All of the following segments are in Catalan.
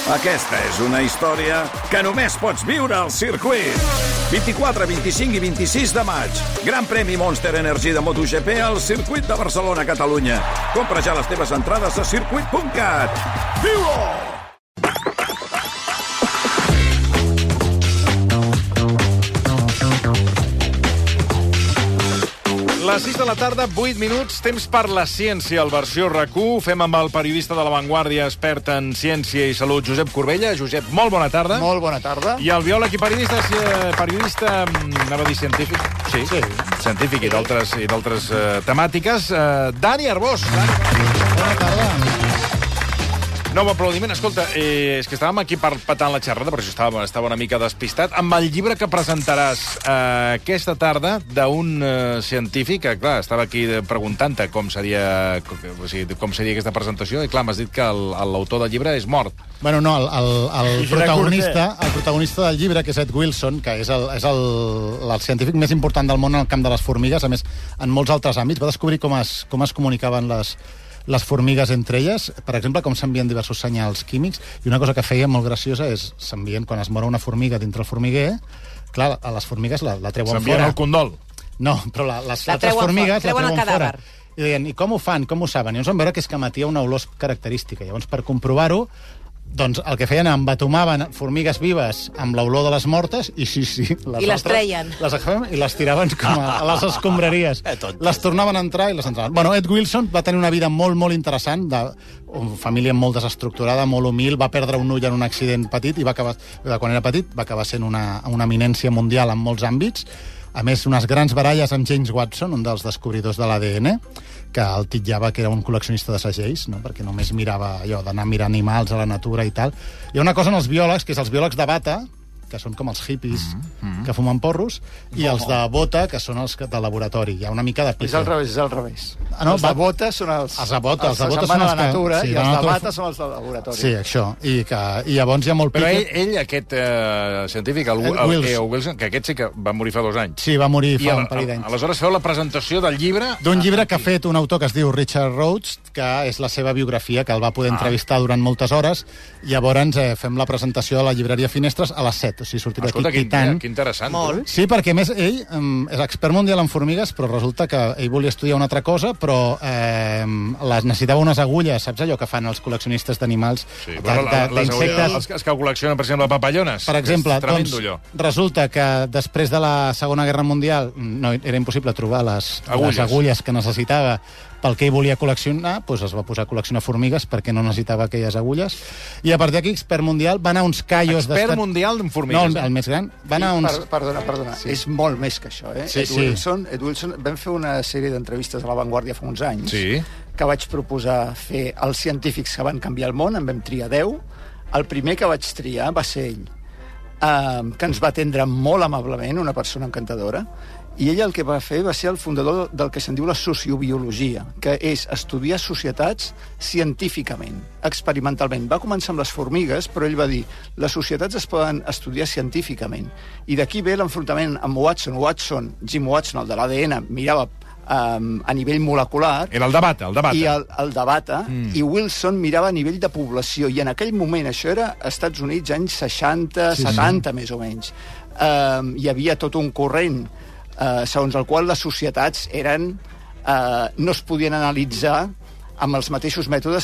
Aquesta és una història que només pots viure al circuit. 24, 25 i 26 de maig. Gran premi Monster Energy de MotoGP al circuit de Barcelona, Catalunya. Compra ja les teves entrades a circuit.cat. Viu-ho! Les 6 de la tarda, 8 minuts, temps per la ciència, al versió RAC1. Fem amb el periodista de La Vanguardia, expert en ciència i salut, Josep Corbella. Josep, molt bona tarda. Molt bona tarda. I el biòleg i periodista, anava a dir científic? Sí. Científic i d'altres temàtiques. Dani Arbós. Bona tarda. Nou aplaudiment. Escolta, és que estàvem aquí patant la xerrada, per això estava una mica despistat, amb el llibre que presentaràs aquesta tarda d'un científic que, clar, estava aquí preguntant-te com seria aquesta presentació, i clar, m'has dit que l'autor del llibre és mort. Bueno, no, el protagonista del llibre, que és Ed Wilson, que és el científic més important del món en el camp de les formigues, a més, en molts altres àmbits, va descobrir com es comunicaven les formigues entre elles, per exemple, com s'envien diversos senyals químics, i una cosa que feia molt graciosa és, s'envien, quan es mor una formiga dintre el formiguer, clar, a les formigues la treuen fora. S'envien al condol. No, però les altres formigues la treuen fora. I deien, i com ho fan, com ho saben? I llavors van veure que és que emetia una olor característica. Llavors, per comprovar-ho, doncs el que feien, embatomaven formigues vives amb l'olor de les mortes i les treien. I les tiraven com a les escombraries. Les tornaven a entrar i les entraven. Bueno, Ed Wilson va tenir una vida molt, molt interessant, una família molt desestructurada, molt humil, va perdre un ull en un accident petit i quan era petit va acabar sent una eminència mundial en molts àmbits. A més, unes grans baralles amb James Watson, un dels descobridors de l'ADN, que el titllava que era un col·leccionista de segells, no? Perquè només mirava allò d'anar a mirar animals a la natura i tal. Hi ha una cosa en els biòlegs, que és els biòlegs de bata, que són com els hippies que fumen porros, i els de bota, que són els de laboratori. Hi ha una mica de... És al revés. No, els de bota són els de bota són els a la natura, i els de bata són els de laboratori. Sí, això. I llavors hi ha molt pique. Però ell, aquest científic, el Wilson, que aquest sí que va morir fa 2 anys. Sí, va morir fa un parell d'anys. Aleshores feu la presentació del llibre... D'un llibre que ha fet un autor que es diu Richard Rhodes, que és la seva biografia, que el va poder entrevistar durant moltes hores. Llavors fem la presentació a la llibreria Finestres a les 7. O sigui, sortirà aquí tant. Que interessant. Molt. Sí, perquè més ell és expert mundial en formigues, però resulta que ell volia estudiar una altra cosa, però necessitava unes agulles, saps allò que fan els col·leccionistes d'animals? Sí, d'insectes. Els que col·leccionen, per exemple, papallones. Per exemple, doncs, resulta que després de la Segona Guerra Mundial era impossible trobar les agulles que necessitava pel que ell volia col·leccionar, doncs es va posar a col·leccionar formigues perquè no necessitava aquelles agulles. I a partir d'aquí, expert mundial, va anar uns callos... Expert mundial en formigues. No, el més gran. Va anar uns... Perdona. Sí. És molt més que això, eh? Sí, Ed Wilson, vam fer una sèrie d'entrevistes a La Vanguardia fa uns anys, que vaig proposar fer als científics que van canviar el món, en vam triar 10. El primer que vaig triar va ser ell, que ens va atendre molt amablement, una persona encantadora, i ell el que va fer va ser el fundador del que se'n diu la sociobiologia, que és estudiar societats científicament, experimentalment. Va començar amb les formigues, però ell va dir les societats es poden estudiar científicament. I d'aquí ve l'enfrontament amb Watson. Jim Watson, el de l'ADN, mirava a nivell molecular. Era el de bata. I el de bata. I Wilson mirava a nivell de població. I en aquell moment, això era als Estats Units, anys 60, 70, més o menys. Hi havia tot un corrent segons el qual les societats no es podien analitzar amb els mateixos mètodes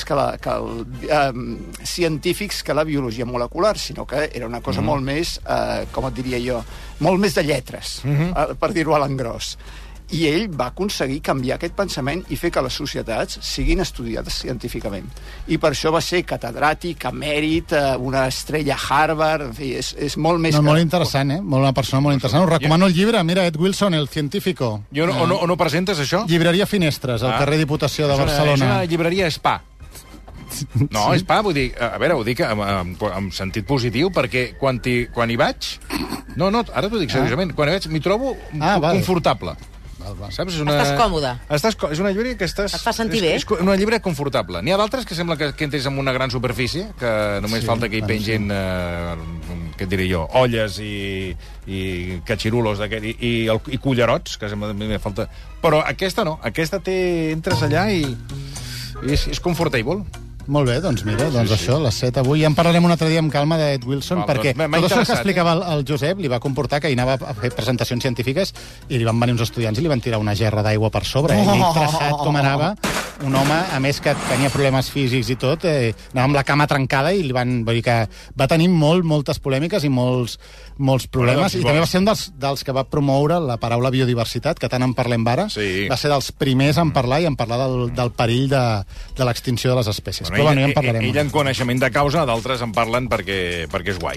científics que la biologia molecular, sinó que era una cosa molt més, com et diria jo, molt més de lletres, per dir-ho a l'engròs. I ell va aconseguir canviar aquest pensament i fer que les societats siguin estudiades científicament. I per això va ser catedràtic, emèrit, una estrella Harvard, en fi, és molt més... Molt interessant, una persona molt interessant. Us recomano el llibre, mira, Ed Wilson, El científico. I on ho presentes, això? Llibreria Finestres, al carrer Diputació de Barcelona. És una llibreria spa. No, spa, vull dir, a veure, ho dic en sentit positiu, perquè quan hi vaig... No, ara t'ho dic seriosament, quan hi vaig m'hi trobo confortable. Saps? Estàs còmode. És una llibreria que estàs... Et fa sentir bé. És una llibreria confortable. N'hi ha d'altres que sembla que entres en una gran superfície, que només falta que hi pengin, què et diré jo, olles i catxirulos i cullerots, que sembla que falta... Però aquesta no. Aquesta entres allà i és comfortable. Molt bé, doncs mira, això, les 7 avui. Ja en parlarem un altre dia amb calma d'Ed Wilson, perquè tot això que explicava el Josep li va comportar que ell anava a fer presentacions científiques i li van venir uns estudiants i li van tirar una gerra d'aigua per sobre. Ell traçat com anava, un home, a més que tenia problemes físics i tot, anava amb la cama trencada i li van... Vull dir que va tenir moltes polèmiques i molts problemes. I també va ser un dels que va promoure la paraula biodiversitat, que tant en parlem ara. Va ser dels primers en parlar i en parlar del perill de l'extinció de les espècies. Però ja en parlarem. Ell en coneixement de causa, d'altres en parlen perquè és guai.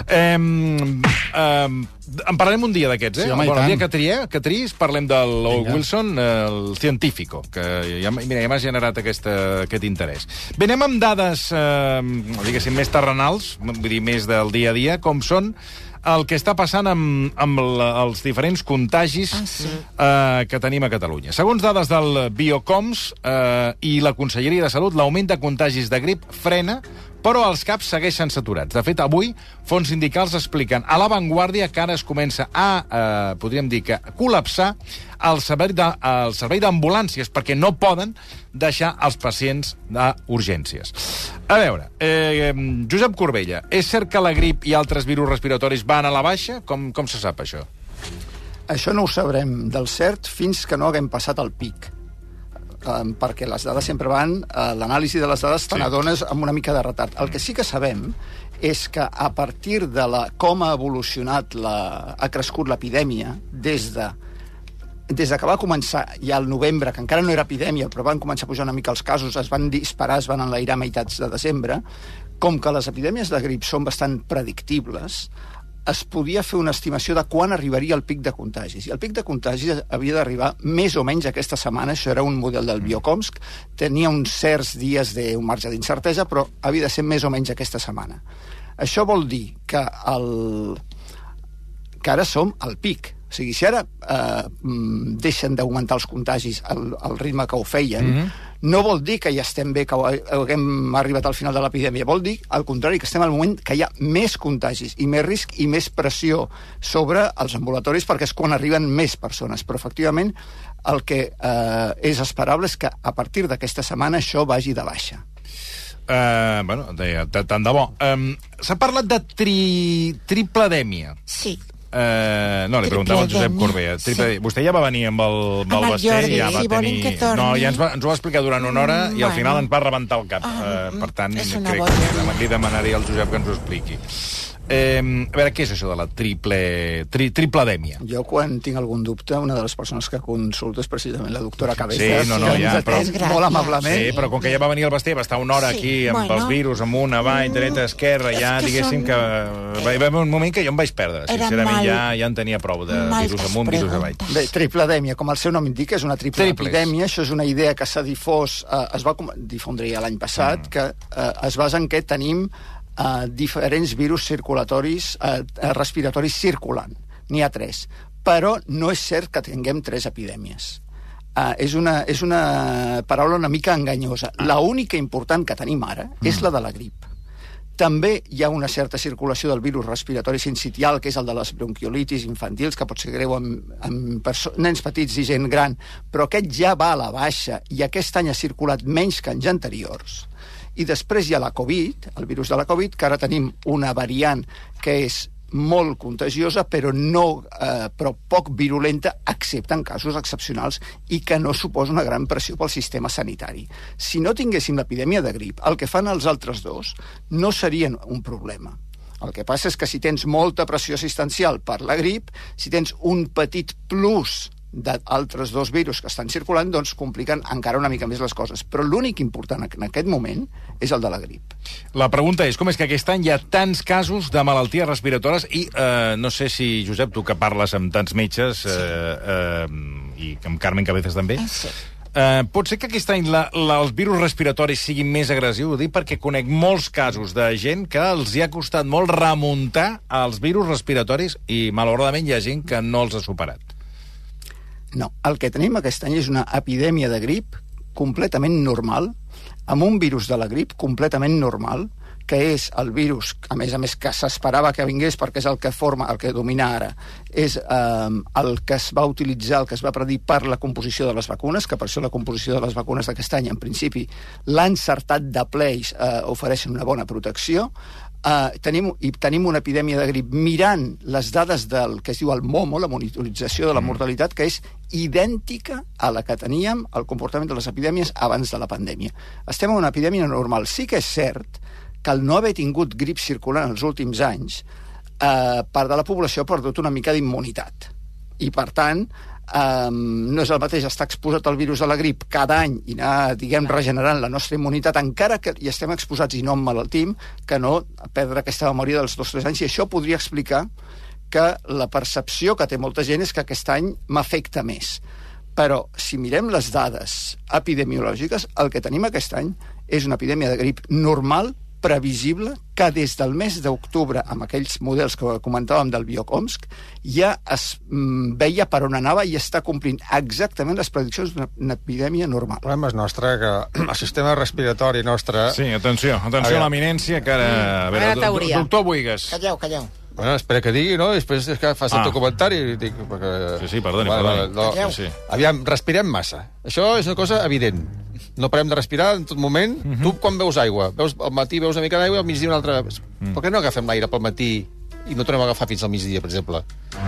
En parlarem un dia d'aquests, eh? El dia que tries, parlem del Wilson, el científico, que ja m'ha generat aquest interès. Bé, anem amb dades, diguéssim, més terrenals, vull dir, més del dia a dia, com són el que està passant amb els diferents contagis que tenim a Catalunya. Segons dades del Biocoms i la Conselleria de Salut, l'augment de contagis de grip frena, però els CAPs segueixen saturats. De fet, avui, fons sindicals expliquen a La Vanguardia que ara es comença a, podríem dir que, col·lapsar el servei d'ambulàncies, perquè no poden deixar els pacients d'urgències. A veure, Josep Corbella, és cert que la grip i altres virus respiratoris van a la baixa? Com se sap, això? Això no ho sabrem del cert fins que no haguem passat el pic. Perquè les dades sempre van... L'anàlisi de les dades te n'adones amb una mica de retard. El que sí que sabem és que a partir de com ha evolucionat, ha crescut l'epidèmia, des que va començar ja al novembre, que encara no era epidèmia, però van començar a pujar una mica els casos, es van disparar, es van enlairar a meitats de desembre, com que les epidèmies de grip són bastant predictibles, es podia fer una estimació de quan arribaria el pic de contagis. I el pic de contagis havia d'arribar més o menys aquesta setmana. Això era un model del Biocoms, tenia uns certs dies d'un marge d'incertesa, però havia de ser més o menys aquesta setmana. Això vol dir que ara som al pic. O sigui, si ara deixen d'augmentar els contagis al ritme que ho feien, no vol dir que ja estem bé, que haguem arribat al final de l'epidèmia. Vol dir, al contrari, que estem al moment que hi ha més contagis i més risc i més pressió sobre els ambulatoris, perquè és quan arriben més persones. Però, efectivament, el que és esperable és que a partir d'aquesta setmana això vagi de baixa. Bueno, tant de bo. S'ha parlat de tripledèmia. Sí. No, li preguntava al Josep Corbella. Vostè ja va venir amb el Basté, ja va tenir... No, ja ens ho va explicar durant una hora i al final ens va rebentar el cap. Per tant, crec que li demanaria al Josep que ens ho expliqui. A veure, què és això de la tripledèmia? Jo, quan tinc algun dubte, una de les persones que consulto és precisament la doctora Cabezas, que ens atén molt amablement. Sí, però com que ja va venir el Basté, va estar una hora aquí amb els virus, amunt, avall, dreta, esquerra, ja diguéssim que... Va haver un moment que jo em vaig perdre. Sincerament, ja en tenia prou de virus amunt, virus avall. Bé, tripledèmia, com el seu nom indica, és una triple epidèmia. Això és una idea que s'ha difós, es va difondre ja l'any passat, que es basa en què tenim diferents virus circulatoris, respiratoris circulant. N'hi ha 3. Però no és cert que tinguem 3 epidèmies. És una paraula una mica enganyosa. L'única important que tenim ara és la de la grip. També hi ha una certa circulació del virus respiratori sincitial, que és el de les bronquiolitis infantils, que pot ser greu amb nens petits i gent gran, però aquest ja va a la baixa i aquest any ha circulat menys que anys anteriors. I després hi ha la Covid, el virus de la Covid, que ara tenim una variant que és molt contagiosa, però poc virulenta, excepte en casos excepcionals, i que no suposa una gran pressió pel sistema sanitari. Si no tinguéssim l'epidèmia de grip, el que fan els altres dos no serien un problema. El que passa és que si tens molta pressió assistencial per la grip, si tens un petit plus d'altres 2 virus que estan circulant, doncs compliquen encara una mica més les coses. Però l'únic important en aquest moment és el de la grip. La pregunta és, com és que aquest any hi ha tants casos de malalties respiratòries i no sé si, Josep, tu que parles amb tants metges i amb Carmen Cabezas també, pot ser que aquest any els virus respiratoris siguin més agressius? Ho dic perquè conec molts casos de gent que els hi ha costat molt remuntar els virus respiratoris i malauradament hi ha gent que no els ha superat. No, el que tenim aquest any és una epidèmia de grip completament normal, amb un virus de la grip completament normal, que és el virus, a més que s'esperava que vingués perquè és el que domina ara, és el que es va utilitzar, el que es va predir per la composició de les vacunes, que per això la composició de les vacunes d'aquest any, en principi, l'han encertat de ple i ofereixen una bona protecció. Tenim una epidèmia de grip mirant les dades del que es diu el MOMO, la monitorització de la mortalitat, que és idèntica a la que teníem el comportament de les epidèmies abans de la pandèmia. Estem en una epidèmia normal. Sí que és cert que el no haver tingut grip circulant els últims anys, part de la població ha perdut una mica d'immunitat. I, per tant, no és el mateix estar exposat al virus de la grip cada any i anar, regenerant la nostra immunitat, encara que hi estem exposats i no emmalaltim, que no perdre aquesta memòria dels 2 o 3 anys. I això podria explicar que la percepció que té molta gent és que aquest any m'afecta més. Però, si mirem les dades epidemiològiques, el que tenim aquest any és una epidèmia de grip normal, previsible, que des del mes d'octubre, amb aquells models que comentàvem del Biocomsk, ja es veia per on anava i està complint exactament les prediccions d'una epidèmia normal. El problema és nostre, que el sistema respiratori nostre... Sí, atenció a l'eminència, que ara... A veure, doctor Buigas. Calleu. Bueno, espera que digui, no? Després és que fas el teu comentari. Sí, perdoni. Aviam, respirem massa. Això és una cosa evident. No parem de respirar en tot moment. Tu, quan veus aigua? Al matí veus una mica d'aigua, al migdia una altra... Per què no agafem l'aire pel matí i no tornem a agafar fins al migdia, per exemple?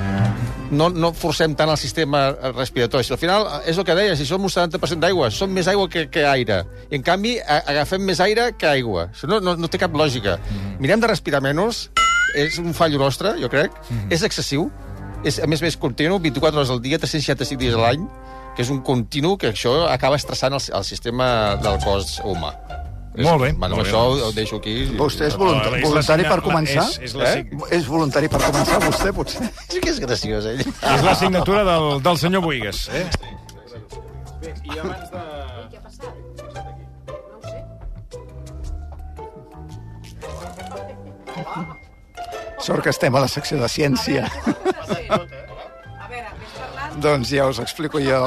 No forcem tant el sistema respiratori. Al final, és el que deia, si som un 70% d'aigua, som més aigua que aire. I, en canvi, agafem més aire que aigua. Això no té cap lògica. Mirem de respirar menys, és un fallo nostre, jo crec. És excessiu. És, a més, continu, 24 hores al dia, 365 dies a l'any, que és un continu que això acaba estressant el sistema del cos humà. Molt bé. Bueno, això ho deixo aquí. Vostè és voluntari per començar? És voluntari per començar, vostè, potser? Sí que és graciós, ell. És la signatura del senyor Buigas. Bé, i abans de... Què ha passat? No ho sé. Sort que estem a la secció de ciència. Doncs ja us explico jo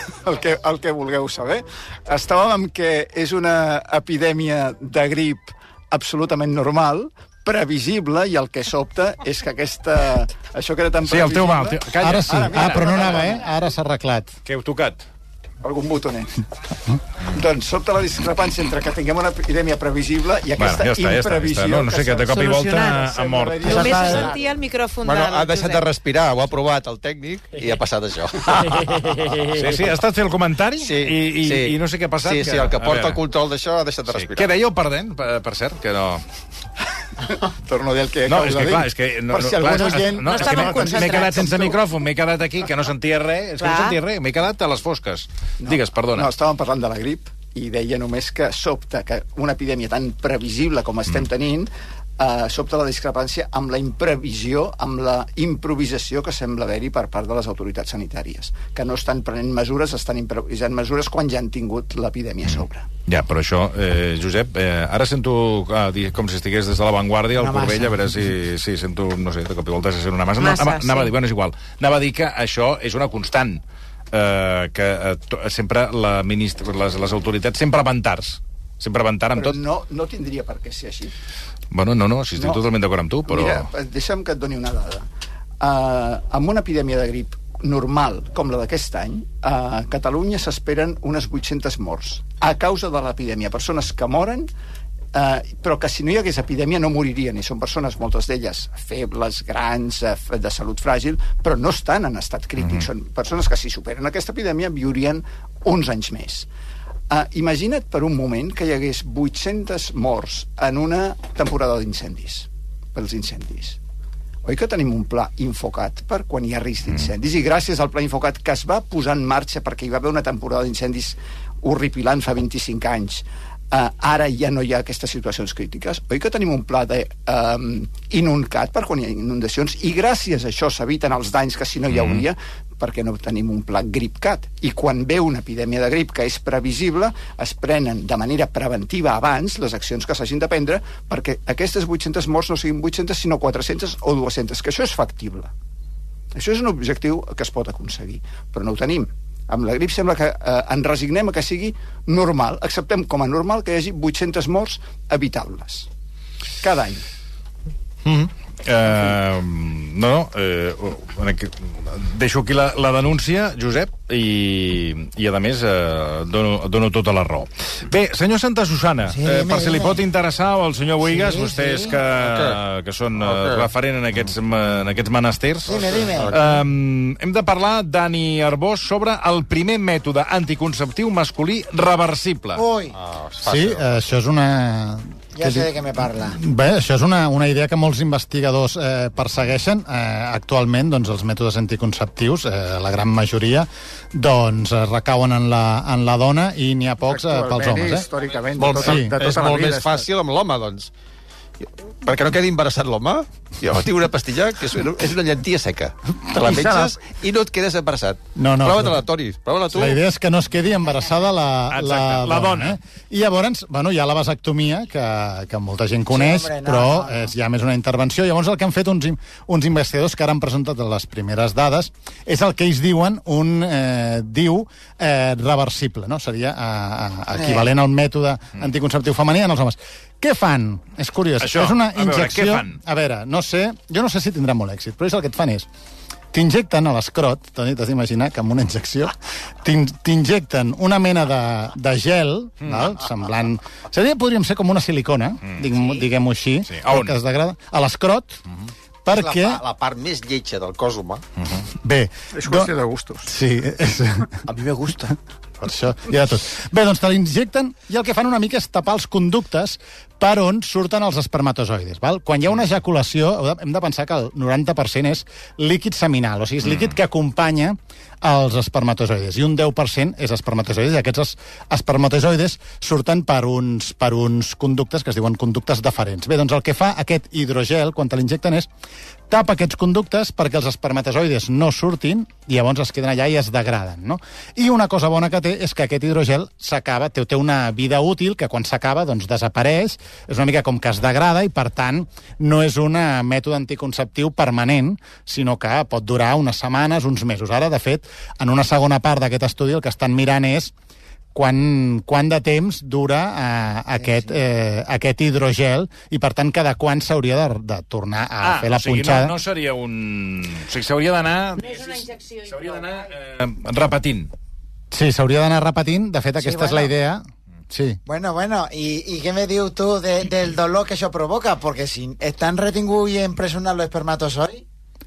el que vulgueu saber. Estàvem amb que és una epidèmia de grip absolutament normal, previsible, i el que sobta és que això que era tan previsible... Sí, el teu mal. Calla. Ara sí, però no anava, Ara s'ha arreglat. Què heu tocat? Algun botonet. Doncs sobta la discrepància entre que tinguem una epidèmia previsible i aquesta imprevisió... No sé, que de cop i volta ha mort. Només se sentia el micròfon del Josep. Ha deixat de respirar, ho ha provat el tècnic i ha passat això. Sí, ha estat fer el comentari i no sé què ha passat. Sí, el que porta el control d'això ha deixat de respirar. Què dèieu, perdent, per cert, que no... Torno a dir el que acabo de dir. No, és que... Per si algun oient... No estàvem concentrats. M'he quedat sense micròfon, m'he quedat aquí, que no sentia res. És que no sentia res, m'he quedat a les fosques. Digues, perdona. No, estàvem parlant de la grip i deia només que sobta que una epidèmia tan previsible com estem tenint sobta la discrepància amb la imprevisió, amb la improvisació que sembla haver-hi per part de les autoritats sanitàries, que no estan prenent mesures, estan improvisant mesures quan ja han tingut l'epidèmia a sobre. Ja, però això, Josep, ara sento com si estigués des de l'avantguàrdia al Corbell, a veure si sento, no sé, de cop i volta se sent una massa. Anava a dir, bueno, és igual. Anava a dir que això és una constant, que sempre les autoritats sempre van tard amb tot. Però no tindria per què ser així. Bueno, no, si estic totalment d'acord amb tu, però... Mira, deixa'm que et doni una dada. Amb una epidèmia de grip normal, com la d'aquest any, a Catalunya s'esperen unes 800 morts a causa de l'epidèmia. Persones que moren, però que si no hi hagués epidèmia no moririen, i són persones, moltes d'elles, febles, grans, de salut fràgil, però no estan en estat crític. Són persones que, si superen aquesta epidèmia, viurien uns anys més. Imagina't per un moment que hi hagués 800 morts en una temporada d'incendis, pels incendis. Oi que tenim un pla Infocat per quan hi ha risc d'incendis? I gràcies al pla Infocat, que es va posar en marxa perquè hi va haver una temporada d'incendis horripilant fa 25 anys, ara ja no hi ha aquestes situacions crítiques. Oi que tenim un pla d'Inuncat per quan hi ha inundacions? I gràcies a això s'eviten els danys que si no hi hauria, perquè no tenim un pla GripCat. I quan ve una epidèmia de grip que és previsible, es prenen de manera preventiva abans les accions que s'hagin de prendre perquè aquestes 800 morts no siguin 800, sinó 400 o 200, que això és factible. Això és un objectiu que es pot aconseguir, però no ho tenim. Amb la grip sembla que ens resignem a que sigui normal. Acceptem com a normal que hi hagi 800 morts evitables. Cada any. Deixo aquí la denúncia, Josep, i a més dono tota la raó. Bé, senyor Santa Susana, per si li pot interessar, o al senyor Boigas, vostès que són referent en aquests menesters, hem de parlar, Dani Arbós, sobre el primer mètode anticonceptiu masculí reversible. Ui, Sí, això és una... ja sé de què me parla. Bé, això és una idea que molts investigadors persegueixen. Actualment, doncs, els mètodes anticonceptius, la gran majoria, doncs, recauen en la dona i n'hi ha pocs pels homes. Històricament, És molt més fàcil amb l'home, doncs. Perquè no quedi embarassat l'home, jo tinc una pastilla que és una llentia seca. Te la menges i no et quedes embarassat. Prova-te-la, Toni, prova-la tu. La idea és que no es quedi embarassada la dona. I llavors, hi ha la vasectomia, que molta gent coneix, però és ja més una intervenció. Llavors el que han fet uns investigadors que ara han presentat les primeres dades és el que ells diuen reversible, no? Seria equivalent al mètode anticonceptiu femení en els homes. Què fan? És curiós. Això, és una injecció... què fan? A veure, jo no sé si tindrà molt èxit, però és el que et fan és... T'injecten a l'escrot, Toni, t'has d'imaginar que amb una injecció t'injecten una mena de gel, semblant... Podríem ser com una silicona, diguem-ho així, que es degrada, a l'escrot, perquè... És la part més lletja del cos humà. Bé... És qüestió de gustos. Sí. A mi me gusta. Per això hi ha de tot. Bé, doncs te l'injecten i el que fan una mica és tapar els conductes per on surten els espermatozoides. Val? Quan hi ha una ejaculació, hem de pensar que el 90% és líquid seminal, o sigui, és líquid que acompanya els espermatozoides, i un 10% és espermatozoides, i aquests espermatozoides surten per uns conductes que es diuen conductes deferents. Bé, doncs el que fa aquest hidrogel, quan te l'injecten, és tapa aquests conductes perquè els espermatozoides no surtin i llavors es queden allà i es degraden, no? I una cosa bona que té és que aquest hidrogel s'acaba, té una vida útil que quan s'acaba doncs desapareix, és una mica com que es degrada i per tant no és un mètode anticonceptiu permanent, sinó que pot durar unes setmanes, uns mesos. Ara, de fet, en una segona part d'aquest estudi el que estan mirant és quant de temps dura aquest hidrogel i, per tant, cada quan s'hauria de tornar a fer la punxada. No seria un... O sigui, s'hauria d'anar... No és una injecció. S'hauria d'anar repetint. Sí, s'hauria d'anar repetint. De fet, aquesta és la idea. Sí. Bueno, ¿y qué me dius tú del dolor que eso provoca? Porque si están retinguts i empresonats los espermatozoides...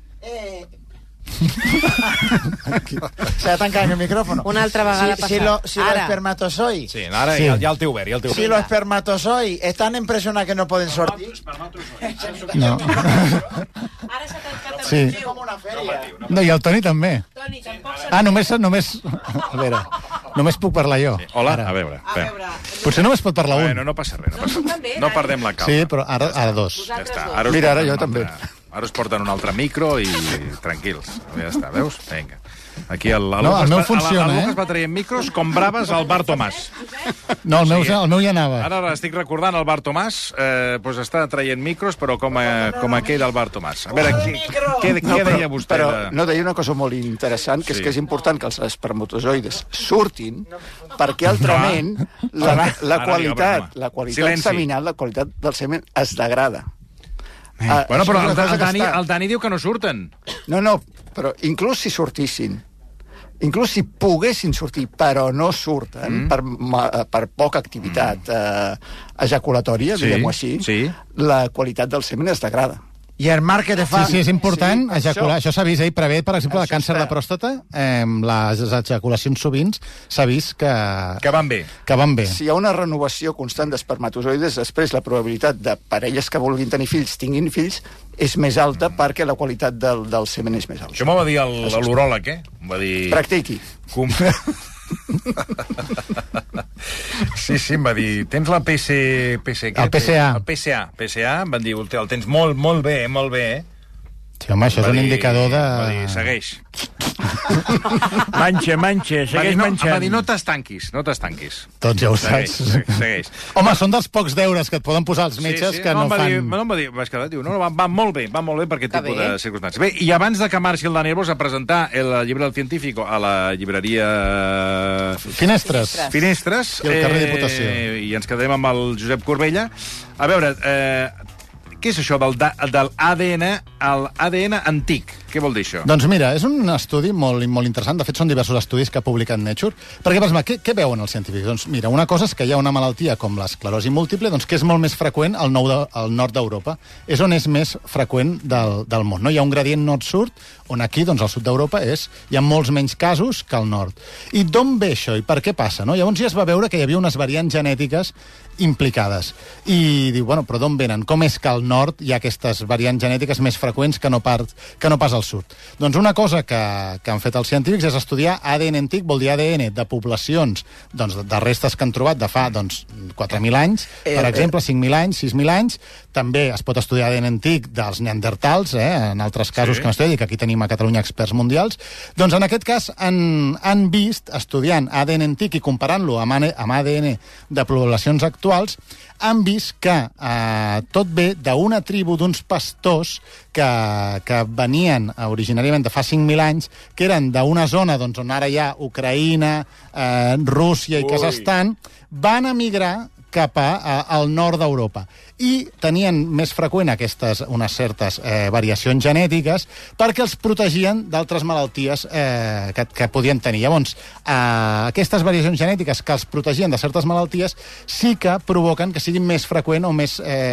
Se ha tancat el micrófono. Una altra vegada si los espermatozoides... Sí, ara ja el té obert, Si los espermatozoides están en personas que no poden sortir... No. Ara s'ha tancat el Sí. Com una fèria. No, i el Toni també. Toni, tampoc Només... A veure, només puc parlar jo. Hola, Ara. a veure. Potser només pot parlar un. Bueno, no passa res. No perdem la calma. Sí, però ara dos. Ja està. Mira, ara jo també. Ara us porten un altre micro i tranquils. Ja està, veus? Vinga. Aquí el meu funciona, el Lucas va traient micros com braves al Bar Tomàs. No, el meu ja anava. Ara estic recordant el Bar Tomàs, doncs està traient micros, però com aquell del Bar Tomàs. A veure, què deia vostè? Però no, deia una cosa molt interessant, que és que és important que els espermatozoides surtin, perquè altrament la qualitat seminal, la qualitat del semen es degrada. Bueno, però el Dani diu que no surten. No, però inclús si sortissin, inclús si poguessin sortir, però no surten per poca activitat ejaculatòria, diguem-ho així, la qualitat del semen es degrada. I el mal que te fa... Sí, és important ejacular. Això s'ha vist, prevé, per exemple, el càncer de pròstata, les ejaculacions sovint s'ha vist que van bé. Si hi ha una renovació constant d'espermatozoides, després la probabilitat de parelles que vulguin tenir fills tinguin fills és més alta perquè la qualitat del semen és més alta. Això m'ho va dir l'uròleg, Va dir... Practiqui. Sí, em va dir, tens la el PSA. El PSA, em van dir, el tens molt bé, molt bé. Sí, home, això és un indicador de... Va dir, segueix. Manxa, segueix manxant. Va dir, no t'estanquis. Doncs ja ho saps. Segueix. Home, són dels pocs deures que et poden posar els metges que no fan... No em va dir, vaig quedar, diu, no, va molt bé per aquest tipus de circumstàncies. Bé, i abans de que marxi el Daniel Bosch a presentar el llibre del científico a la llibreria... Finestres. I el carrer Diputació. I ens quedarem amb el Josep Corbella. A veure, què és això del ADN, l'ADN antic? Què vol dir això? Doncs mira, és un estudi molt interessant. De fet, són diversos estudis que ha publicat Nature. Perquè, què veuen els científics? Doncs mira, una cosa és que hi ha una malaltia com l'esclerosi múltiple, doncs que és molt més freqüent al nord d'Europa. És on és més freqüent del món. No? Hi ha un gradient nord-sud, on aquí, doncs, al sud d'Europa, hi ha molts menys casos que al nord. I d'on ve això? I per què passa? No? Llavors ja es va veure que hi havia unes variants genètiques implicades. I diu, bueno, però d'on venen? Com és que al nord hi ha aquestes variants genètiques més freqüents que no pas al sud? Doncs una cosa que han fet els científics és estudiar ADN antic, vol dir ADN de poblacions de restes que han trobat de fa 4.000 anys, per exemple, 5.000 anys, 6.000 anys. També es pot estudiar ADN antic dels neandertals, en altres casos que no estudiat, i que aquí tenim a Catalunya experts mundials. Doncs en aquest cas han vist, estudiant ADN antic i comparant-lo amb ADN de poblacions actuals, han vist que tot ve d'una tribu d'uns pastors que venien originàriament de fa 5.000 anys, que eren d'una zona on ara hi ha Ucraïna, Rússia i Kazakhstan, van emigrar cap al nord d'Europa. I tenien més freqüent unes certes variacions genètiques perquè els protegien d'altres malalties que podien tenir. Llavors, aquestes variacions genètiques que els protegien de certes malalties sí que provoquen que sigui més freqüent o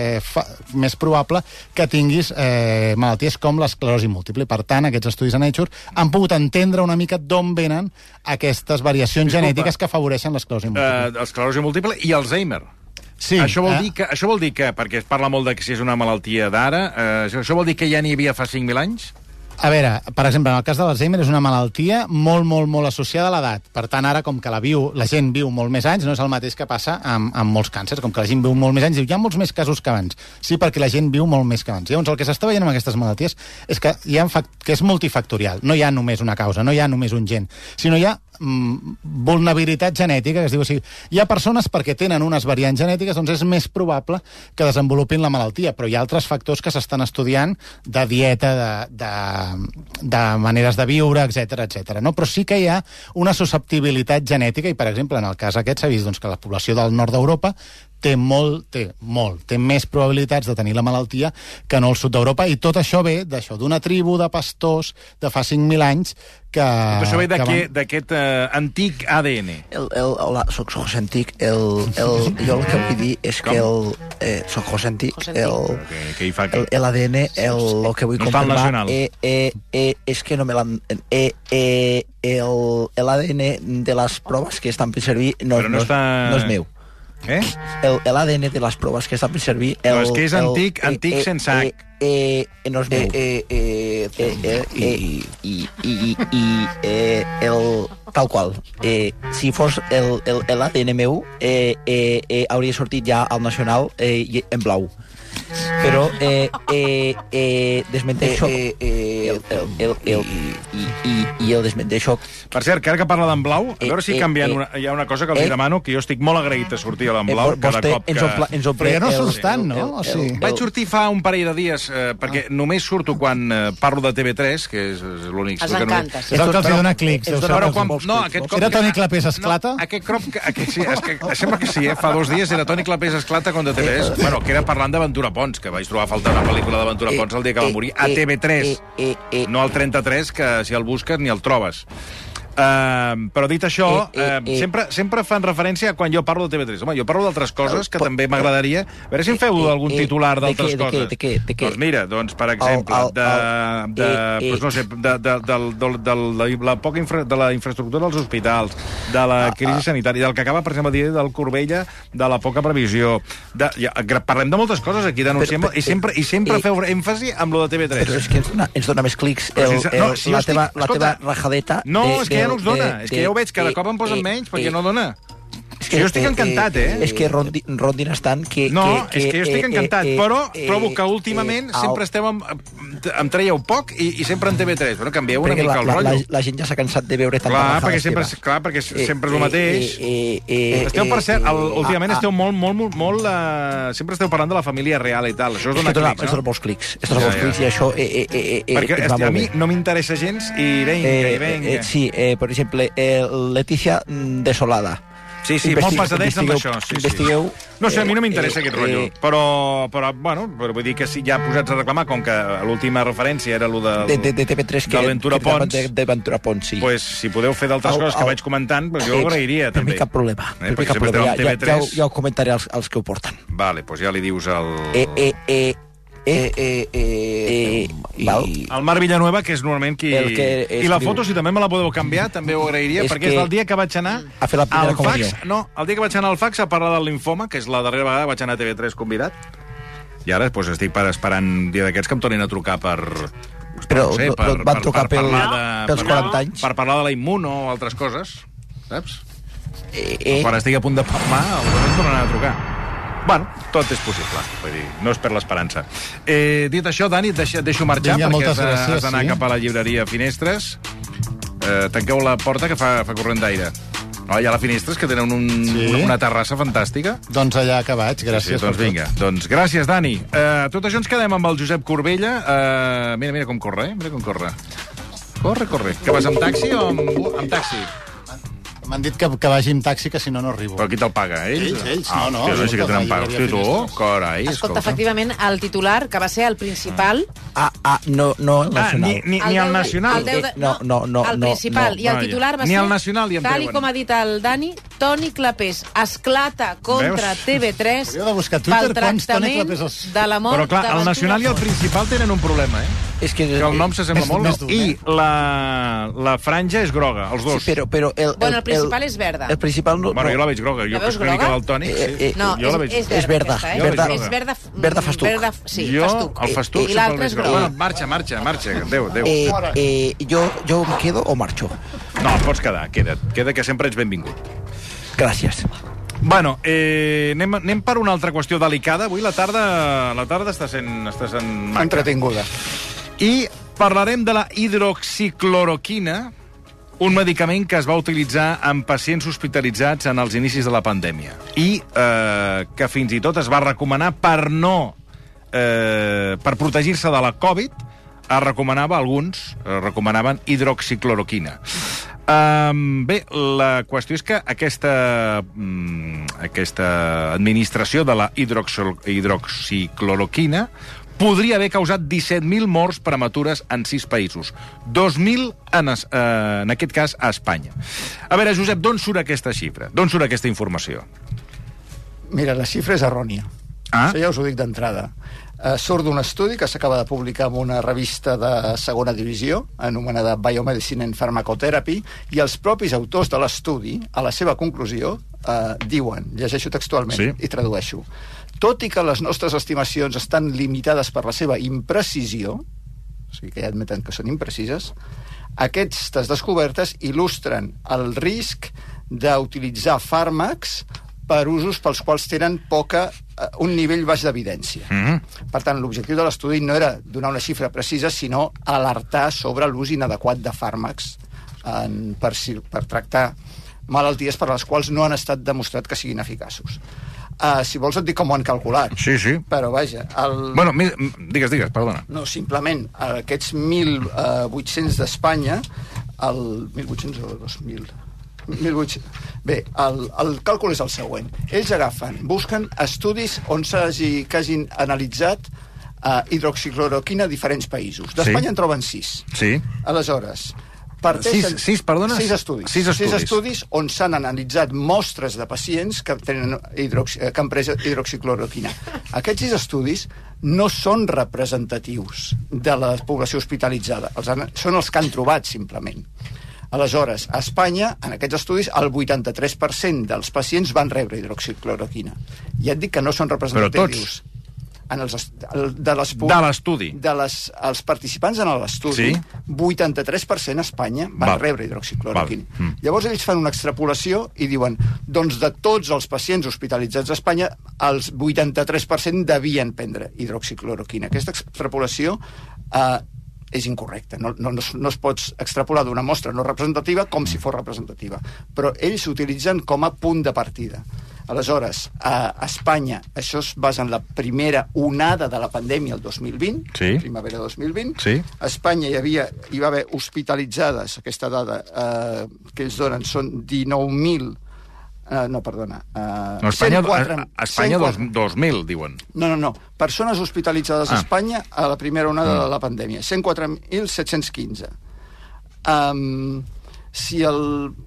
més probable que tinguis malalties com l'esclerosi múltiple. Per tant, aquests estudis a Nature han pogut entendre una mica d'on venen aquestes variacions genètiques que afavoreixen l'esclerosi múltiple. L'esclerosi múltiple i Alzheimer. Sí, això vol dir que, perquè es parla molt de que si és una malaltia d'ara, això vol dir que ja n'hi havia fa 5.000 anys? A veure, per exemple, en el cas de l'Alzheimer és una malaltia molt associada a l'edat. Per tant, ara, com que la gent viu molt més anys, no és el mateix que passa amb molts càncers. Com que la gent viu molt més anys, diu, hi ha molts més casos que abans. Sí, perquè la gent viu molt més que abans. Llavors, el que s'està veient amb aquestes malalties és que és multifactorial. No hi ha només una causa, no hi ha només un gen, sinó hi ha vulnerabilitat genètica, que es diu així. Hi ha persones perquè tenen unes variants genètiques, doncs és més probable que desenvolupin la malaltia, però hi ha altres factors que s'estan estudiant de dieta, de maneres de viure, etc. No? Però sí que hi ha una susceptibilitat genètica i, per exemple, en el cas aquest s'ha vist que la població del nord d'Europa té més probabilitats de tenir la malaltia que no al sud d'Europa, i tot això ve d'una tribu de pastors de fa 5.000 anys que... Tot això ve d'aquest antic ADN. Hola, soc José Antic. Jo el que vull dir és que soc José Antic. L'ADN, el que vull confirmar és que no me l'han... L'ADN de les proves que estan fent servir no és meu. Eh? L'ADN de les proves que estan fent servir... No, és que és antic sense H. No és meu. Tal qual. Si fos l'ADN meu, hauria sortit ja al Nacional en blau. Però desmenteixo i el desmenteixo. Per cert, que ara que parla d'en Blau, a veure si canviant hi ha una cosa que els demano, que jo estic molt agraït a sortir a l'en Blau cada cop que... Però ja no surts tant, no? Vaig sortir fa un parell de dies, perquè només surto quan parlo de TV3, que és l'únic... Els encanta. És el que els dona clics. No, aquest cop... Era Toni Clapés Esclata? Aquest cop... Sí, sembla que sí, fa 2 dies era Toni Clapés Esclata contra TV3. Bueno, que era parlant d'Aventura Pons, que vaig trobar a faltar una pel·lícula d'Aventura Pons el dia que va morir, a TV3, no al 33, que si el busques ni el trobes. Però dit això, sempre fan referència a quan jo parlo de TV3. Home, jo parlo d'altres coses que també m'agradaria... A veure si em feu algun titular d'altres coses. De què? Doncs mira, per exemple, de la poca de la infraestructura dels hospitals, de la crisi sanitària, del que acaba, per exemple, del Corbella, de la poca previsió. Parlem de moltes coses aquí, denunciem, i sempre feu èmfasi amb lo de TV3. Però és que ens dona més clics la teva rajadeta... No, és que ja no us dona. És que ja ho veig, cada cop em posen menys, perquè no dona. És Jo estic encantat, És que rondin estan que... No, és que jo estic encantat, però trobo que últimament sempre esteu em traieu poc i sempre en TV3. Bueno, canvieu una mica el rotllo. La gent ja s'ha cansat de veure tanta majada. Clar, perquè sempre és el mateix. Esteu, per cert, últimament esteu molt... Sempre esteu parlant de la família real i tal. Això és donar clics, no? És donar molts clics. És donar molts clics i això... Perquè a mi no m'interessa gens i venga. Sí, per exemple, Letícia Desolada. Sí, molt pesadets amb això. Investigueu... No sé, a mi no m'interessa aquest rotllo. Però, bueno, vull dir que si ja posats a reclamar, com que l'última referència era allò de TV3, de Ventura Pons, de Ventura Pons, sí. Pues, si podeu fer d'altres coses que vaig comentant, jo ho agrairia, també. Per mi cap problema. Ja ho comentaré als que ho porten. Vale, doncs ja li dius al... El Marc Villanueva, que és normalment qui... I la foto, si també me la podeu canviar, també ho agrairia, perquè és el dia que vaig anar a fer la primera comunió. No, el dia que vaig anar al fax a parlar del linfoma, que és la darrera vegada que vaig anar a TV3 convidat, i ara estic esperant un dia d'aquests que em tornin a trucar per... Però van trucar pels 40 anys. Per parlar de la immuno o altres coses, saps? Quan estigui a punt de palmar, em tornaran a trucar. Bueno, tot és possible. Vull dir, no es perd l'esperança. Dit això, Dani, et deixo marxar, perquè has d'anar cap a la llibreria Finestres. Tanqueu la porta, que fa corrent d'aire. No, hi ha la Finestres, que tenen una terrassa fantàstica. Doncs allà que vaig, gràcies. Sí, doncs vinga. Doncs gràcies, Dani. Tot això ens quedem amb el Josep Corbella. Mira com corre, mira com corre. Corre. Que vas amb taxi o amb taxi? M'han dit que vagi amb taxi, que si no, no arribo. Però qui te'l paga? Ells? Ells, no. Sí que tenen paga. Hosti, tu? Carai, escolta, efectivament, el titular, que va ser el principal... No el nacional. Ni el nacional. No. El principal. I el titular va ser... Ni el nacional hi tal com ha dit el Dani, Toni Clapés esclata contra TV3 pel tractament de la mort de Ventura. Però clar, el nacional i el principal tenen un problema, És que el nom s'assembla molt. I la franja és groga, els dos. Sí, però el principal és verda. El principal no... Bueno, jo la veig groga. Jo que és una mica daltònic. No, és verda. És verda festuc. Sí, festuc. El festuc i l'altre és groga. Marxa. Adéu. Jo em quedo o marxo? No, pots quedar. Queda que sempre ets benvingut. Gràcies. Bueno, anem per una altra qüestió delicada. Avui la tarda està sent maca. Entretinguda. I parlarem de la hidroxicloroquina, un medicament que es va utilitzar en pacients hospitalitzats en els inicis de la pandèmia i que fins i tot es va recomanar per protegir-se de la Covid, alguns recomanaven hidroxicloroquina. Bé, la qüestió és que aquesta administració de la hidroxicloroquina podria haver causat 17.000 morts prematures en 6 països. 2.000, en aquest cas, a Espanya. A veure, Josep, d'on surt aquesta xifra? D'on surt aquesta informació? Mira, la xifra és errònia. Això ja us ho dic d'entrada. Surt d'un estudi que s'acaba de publicar en una revista de segona divisió, anomenada Biomedicine and Pharmacotherapy, i els propis autors de l'estudi, a la seva conclusió, diuen, llegeixo textualment i tradueixo: tot i que les nostres estimacions estan limitades per la seva imprecisió, o sigui que ja admeten que són imprecises, aquestes descobertes il·lustren el risc d'utilitzar fàrmacs per usos pels quals tenen un nivell baix d'evidència. Per tant, l'objectiu de l'estudi no era donar una xifra precisa, sinó alertar sobre l'ús inadequat de fàrmacs per tractar malalties per les quals no han estat demostrat que siguin eficaços. Si vols et dic com ho han calculat. Sí. Però vaja... Bueno, digues, perdona. No, simplement, aquests 1.800 d'Espanya, el 1.800 o 2.000... 1.800... Bé, el càlcul és el següent. Ells busquen estudis que hagin analitzat hidroxicloroquina a diferents països. D'Espanya en troben 6. Sí. Aleshores... 6 estudis on s'han analitzat mostres de pacients que han pres hidroxicloroquina. Aquests 6 estudis no són representatius de la població hospitalitzada. Són els que han trobat, simplement. Aleshores, a Espanya, en aquests estudis, el 83% dels pacients van rebre hidroxicloroquina. Ja et dic que no són representatius. De l'estudi. Els participants en l'estudi, 83% a Espanya van rebre hidroxicloroquina. Llavors ells fan una extrapolació i diuen, doncs de tots els pacients hospitalitzats a Espanya, els 83% devien prendre hidroxicloroquina. Aquesta extrapolació és incorrecta. No es pot extrapolar d'una mostra no representativa com si fos representativa. Però ells s'utilitzen com a punt de partida. Aleshores, a Espanya, això es basa en la primera onada de la pandèmia el 2020, primavera 2020. A Espanya hi va haver hospitalitzades, aquesta dada que ells donen són 19.000. No, perdona. Espanya 2.000, diuen. No. Persones hospitalitzades a Espanya a la primera onada de la pandèmia. 104.715. Si el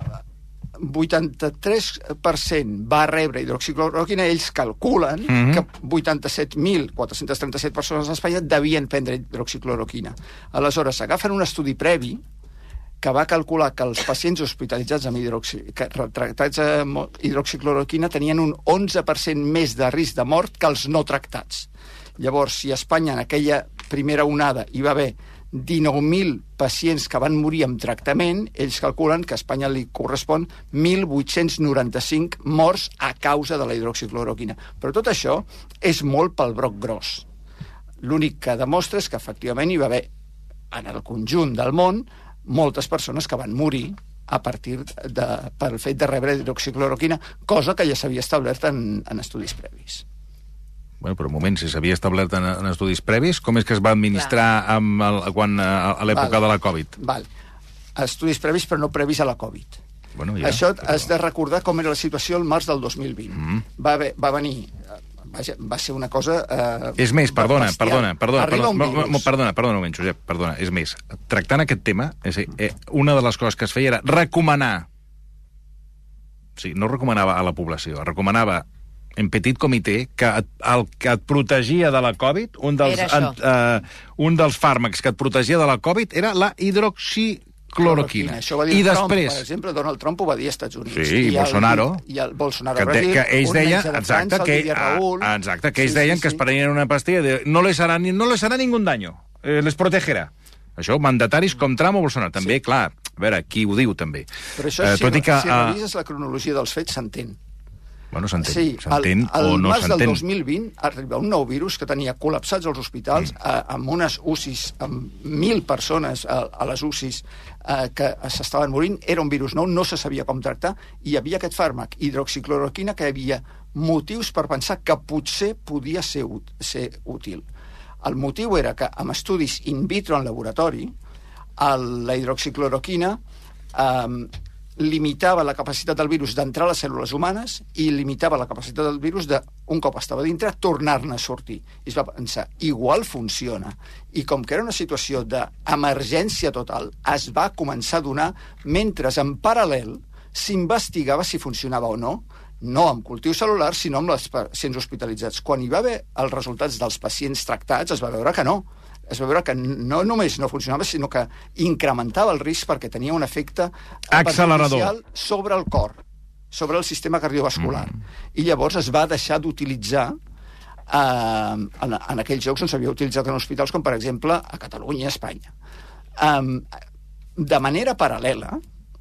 83% va rebre hidroxicloroquina, ells calculen que 87.437 persones a Espanya devien prendre hidroxicloroquina. Aleshores, agafen un estudi previ que va calcular que els pacients hospitalitzats amb tractats amb hidroxicloroquina tenien un 11% més de risc de mort que els no tractats. Llavors, si a Espanya en aquella primera onada hi va haver 19.000 pacients que van morir amb tractament, ells calculen que a Espanya li correspon 1.895 morts a causa de la hidroxicloroquina. Però tot això és molt pel broc gros. L'únic que demostra és que efectivament hi va haver, en el conjunt del món, moltes persones que van morir pel fet de rebre hidroxicloroquina, cosa que ja s'havia establert en estudis previs. Bueno, però un moment, si s'havia establert en estudis previs, com és que es va administrar a l'època de la Covid? Estudis previs, però no previs a la Covid. Això has de recordar com era la situació al març del 2020. Va venir... Va ser una cosa... És més, perdona un moment, Josep, perdona. És més, tractant aquest tema, una de les coses que es feia era recomanar... Sí, no recomanava a la població, recomanava en petit comitè que el que et protegia de la Covid, un dels fàrmacs que et protegia de la Covid era la hidroxicloroquina. Això va dir Trump, per exemple, Donald Trump ho va dir als Estats Units. Sí, i Bolsonaro. I el Bolsonaro a Brasil, ells deien, que ells deien que es prenien una pastilla de no les hará ningún daño, les protegerà. Això, mandataris com Trump o Bolsonaro. També, clar, a veure, qui ho diu, també. Però això, si revises la cronologia dels fets, s'entén. Bueno, s'entén o no s'entén. Al març del 2020 arriba un nou virus que tenia col·lapsats els hospitals, amb unes UCIs, amb 1.000 persones a les UCIs que s'estaven morint. Era un virus nou, no se sabia com tractar, i hi havia aquest fàrmac, hidroxicloroquina, que hi havia motius per pensar que potser podia ser útil. El motiu era que, amb estudis in vitro en laboratori, la hidroxicloroquina limitava la capacitat del virus d'entrar a les cèl·lules humanes i limitava la capacitat del virus de, un cop estava dintre, tornar-ne a sortir. I es va pensar, igual funciona. I com que era una situació d'emergència total, es va començar a donar mentre en paral·lel s'investigava si funcionava o no amb cultius cel·lulars, sinó amb els pacients hospitalitzats. Quan hi va haver els resultats dels pacients tractats, es va veure que no. Es va veure que no només no funcionava, sinó que incrementava el risc perquè tenia un efecte accelerador sobre el cor, sobre el sistema cardiovascular. I llavors es va deixar d'utilitzar en aquells llocs on s'havia utilitzat en hospitals, com per exemple a Catalunya i a Espanya. De manera paral·lela,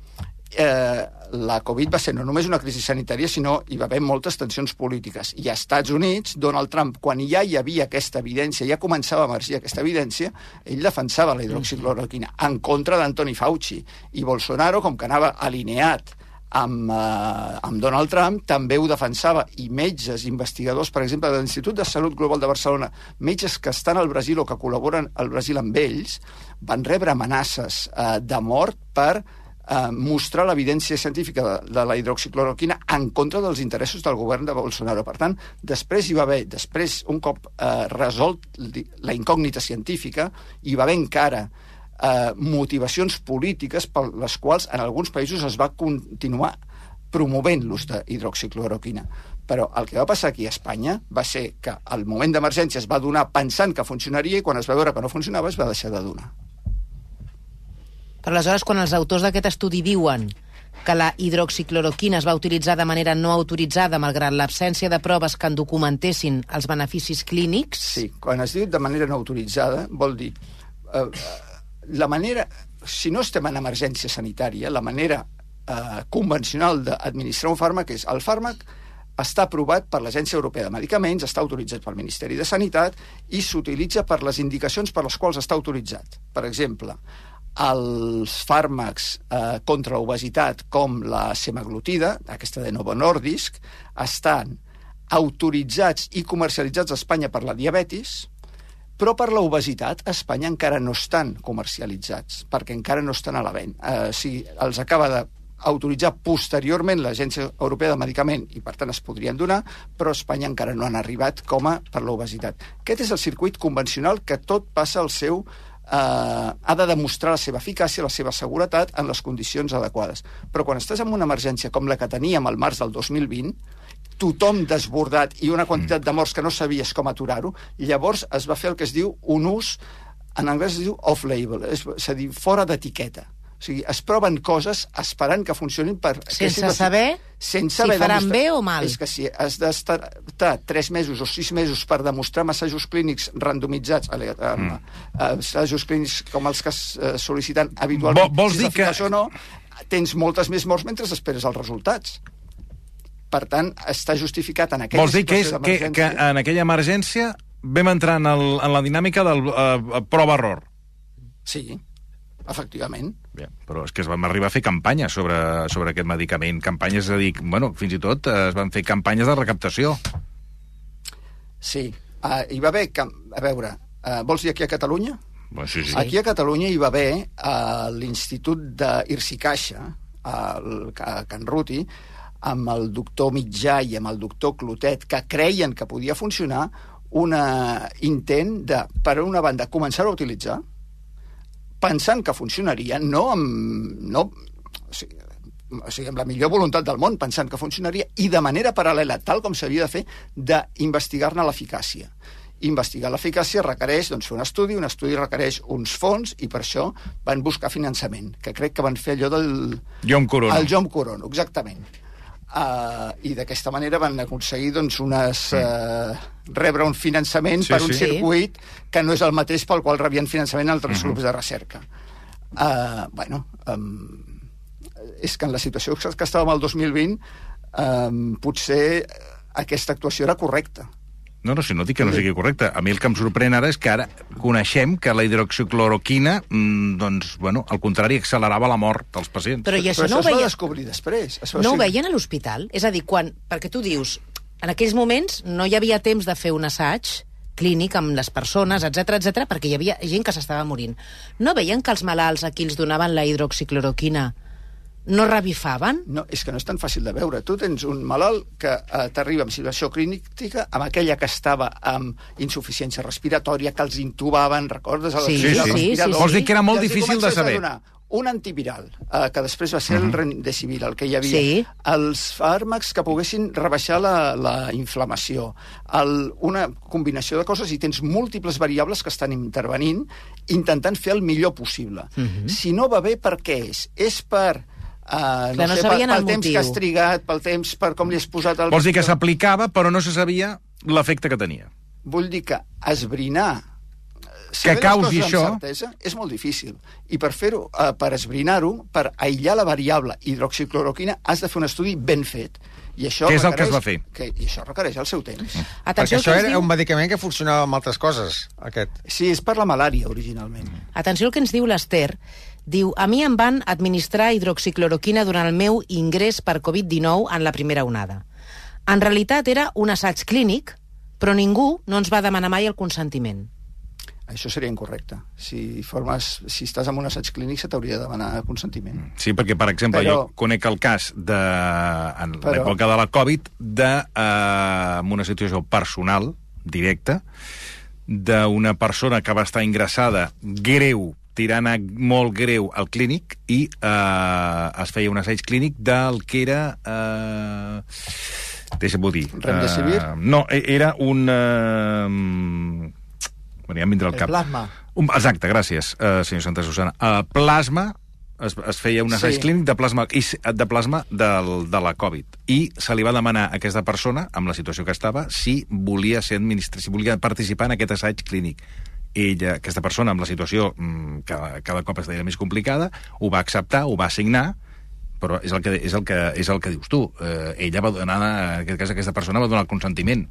la Covid va ser no només una crisi sanitària, sinó hi va haver moltes tensions polítiques. I als Estats Units, Donald Trump, quan ja hi havia aquesta evidència, ja començava a emergir aquesta evidència, ell defensava la hidroxicloroquina en contra d'Anthony Fauci. I Bolsonaro, com que anava alineat amb Donald Trump, també ho defensava. I metges, investigadors, per exemple, de l'Institut de Salut Global de Barcelona, metges que estan al Brasil o que col·laboren al Brasil amb ells, van rebre amenaces de mort per mostrar l'evidència científica de la hidroxicloroquina en contra dels interessos del govern de Bolsonaro. Per tant, després hi va haver, un cop resolt la incògnita científica, hi va haver encara motivacions polítiques per les quals en alguns països es va continuar promovent l'ús d'hidroxicloroquina. Però el que va passar aquí a Espanya va ser que al moment d'emergència es va donar pensant que funcionaria i quan es va veure que no funcionava es va deixar de donar. Però aleshores, quan els autors d'aquest estudi diuen que la hidroxicloroquina es va utilitzar de manera no autoritzada malgrat l'absència de proves que en documentessin els beneficis clínics? Sí, quan es diu de manera no autoritzada vol dir la manera, si no estem en emergència sanitària, la manera convencional d'administrar un fàrmac és el fàrmac està aprovat per l'Agència Europea de Medicaments, està autoritzat pel Ministeri de Sanitat i s'utilitza per les indicacions per les quals està autoritzat. Per exemple, els fàrmacs contra l'obesitat com la semaglutida, aquesta de Novo Nordisk, estan autoritzats i comercialitzats a Espanya per la diabetis, però per l'obesitat a Espanya encara no estan comercialitzats, perquè encara no estan a la venda. Els acaba d'autoritzar posteriorment l'Agència Europea de Medicament i, per tant, es podrien donar, però a Espanya encara no han arribat com a per l'obesitat. Aquest és el circuit convencional que tot passa al seu... ha de demostrar la seva eficàcia, la seva seguretat en les condicions adequades. Però quan estàs en una emergència com la que teníem al març del 2020, tothom desbordat i una quantitat de morts que no sabies com aturar-ho, llavors es va fer el que es diu un ús, en anglès es diu off-label, és a dir, fora d'etiqueta. O sigui, es proven coses esperant que funcionin per... Sense saber si faran bé o mal. És que si has d'estar 3 mesos o 6 mesos per demostrar assajos clínics randomitzats, assajos clínics com els que es sol·liciten habitualment, vols dir que... o no, tens moltes més morts mentre esperes els resultats. Per tant, està justificat en aquella situació d'emergència... Vols dir que en aquella emergència vam entrar en la dinàmica del prova-error? Sí, efectivament. Bé, però és que es van arribar a fer campanyes sobre aquest medicament. Campanyes, és a dir, bueno, fins i tot es van fer campanyes de recaptació. Sí. Hi va haver... A veure, vols dir aquí a Catalunya? Sí. Aquí a Catalunya hi va haver l'Institut d'Irsi Caixa, a Can Ruti, amb el doctor Mitjà i amb el doctor Clotet, que creien que podia funcionar un intent de, per una banda, començar a utilitzar, pensant que funcionaria, no amb la millor voluntat del món, pensant que funcionaria, i de manera paral·lela, tal com s'havia de fer, d'investigar-ne l'eficàcia. Investigar l'eficàcia requereix fer un estudi requereix uns fons, i per això van buscar finançament, que crec que van fer allò del... Jom Corono. El Jom Corono, exactament. I d'aquesta manera van aconseguir rebre un finançament per un circuit que no és el mateix pel qual rebien finançament altres grups de recerca. És que en la situació que estàvem el 2020 potser aquesta actuació era correcta. No, si no dic que no sigui correcte. A mi el que em sorprèn ara és que ara coneixem que la hidroxicloroquina, al contrari, accelerava la mort dels pacients. Però això no ho va descobrir després. No ho veien a l'hospital? És a dir, perquè tu dius, en aquells moments no hi havia temps de fer un assaig clínic amb les persones, etc, perquè hi havia gent que s'estava morint. No veien que els malalts a qui els donaven la hidroxicloroquina no revifaven? No, és que no és tan fàcil de veure. Tu tens un malalt que t'arriba amb situació clínica, amb aquella que estava amb insuficiència respiratòria, que els intubaven, recordes? Sí. Vols dir que era molt difícil de saber. Un antiviral, que després va ser el Remdesivir, el que hi havia. Sí. Els fàrmacs que poguessin rebaixar la inflamació. Una combinació de coses, i tens múltiples variables que estan intervenint, intentant fer el millor possible. Si no va bé, per què és? És per... pel temps que has trigat, pel temps, per com li has posat el... Vols dir que s'aplicava, però no se sabia l'efecte que tenia? Vull dir que esbrinar... Que causi això... certesa és molt difícil. I per fer-ho, per esbrinar-ho, per aïllar la variable hidroxicloroquina, has de fer un estudi ben fet. I això que és el que es va fer. I això requereix el seu temps. Perquè això era un medicament que funcionava amb altres coses, aquest. Sí, és per la malària, originalment. Atenció al que ens diu l'Ester. Diu, a mi em van administrar hidroxicloroquina durant el meu ingrés per Covid-19 en la primera onada. En realitat era un assaig clínic, però ningú no ens va demanar mai el consentiment. Això seria incorrecte. Si estàs en un assaig clínic, se t'hauria de demanar consentiment. Sí, perquè, per exemple, jo conec el cas en l'època de la Covid, amb una situació personal, directa, d'una persona que va estar ingressada greu, tirant a molt greu al clínic, i es feia un assaig clínic del que era... deixa'm-ho dir. Remdesivir? No, era un... ja em vindrà al cap. El plasma. Exacte, gràcies, senyor Santa Susana. Plasma es feia un assaig clínic de plasma de la Covid. I se li va demanar a aquesta persona, amb la situació que estava, si volia participar en aquest assaig clínic. Ella, aquesta persona, amb la situació que cada cop es deia més complicada, ho va acceptar, ho va signar, però és el que dius tu. Ella va donar, en aquest cas aquesta persona va donar el consentiment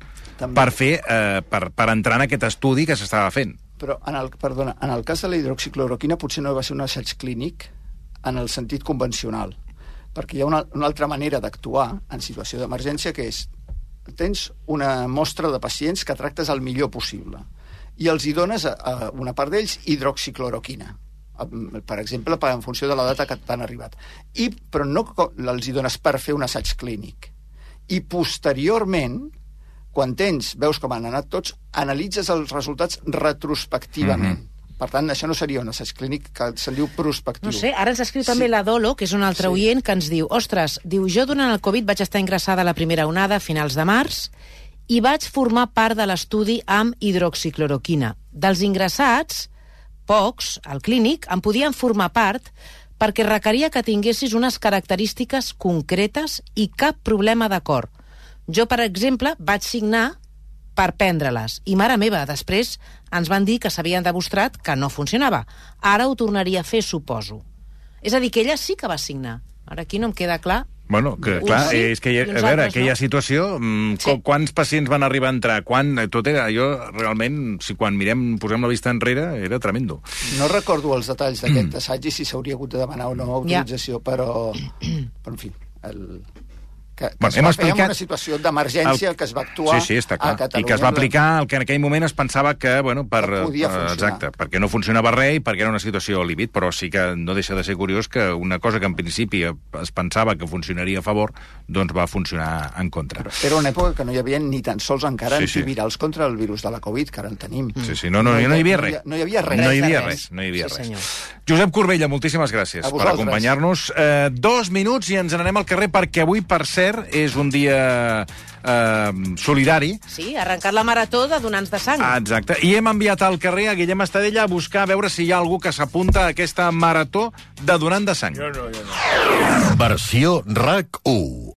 per entrar en aquest estudi que s'estava fent. Però, en el cas de la hidroxicloroquina potser no va ser un assaig clínic en el sentit convencional, perquè hi ha una altra manera d'actuar en situació d'emergència, que és, tens una mostra de pacients que tractes el millor possible i els hi dones a una part d'ells hidroxicloroquina, per exemple, en funció de la data que t'han arribat. Però no els hi dones per fer un assaig clínic. I posteriorment, quan veus com han anat tots, analitzes els resultats retrospectivament. Per tant, això no seria un assaig clínic, que se'n diu prospectiu. No sé, ara ens escriu també la Dolo, que és un altre oient, que ens diu, ostres, jo durant el Covid vaig estar ingressada a la primera onada a finals de març i vaig formar part de l'estudi amb hidroxicloroquina. Dels ingressats, pocs, al clínic, en podien formar part perquè requeria que tinguessis unes característiques concretes i cap problema de cor. Jo, per exemple, vaig signar per prendre-les. I, mare meva, després ens van dir que s'havien demostrat que no funcionava. Ara ho tornaria a fer, suposo. És a dir, que ella sí que va signar. Ara aquí no em queda clar. Bueno, clar, és que, a veure, aquella situació, quants pacients van arribar a entrar? Tot era, jo realment, quan posem la vista enrere, era tremendo. No recordo els detalls d'aquest assaig i si s'hauria hagut de demanar o no autorització, però en fi, que es va fer en una situació d'emergència que es va actuar a Catalunya. I que es va aplicar el que en aquell moment es pensava que, exacte, perquè no funcionava res i perquè era una situació límit, però sí que no deixa de ser curiós que una cosa que en principi es pensava que funcionaria a favor, doncs va funcionar en contra. Era una època que no hi havia ni tan sols encara antivirals contra el virus de la Covid, que ara en tenim. No hi havia res. No hi havia res. Josep Corbella, moltíssimes gràcies per acompanyar-nos. 2 minuts i ens n'anem al carrer, perquè avui, per cert, és un dia solidari. Sí, arrencat la marató de donants de sang. Exacte. I hem enviat al carrer a Guillem Estadella a buscar a veure si hi ha algú que s'apunta a aquesta marató de donant de sang. Jo no. Versió RAC 1.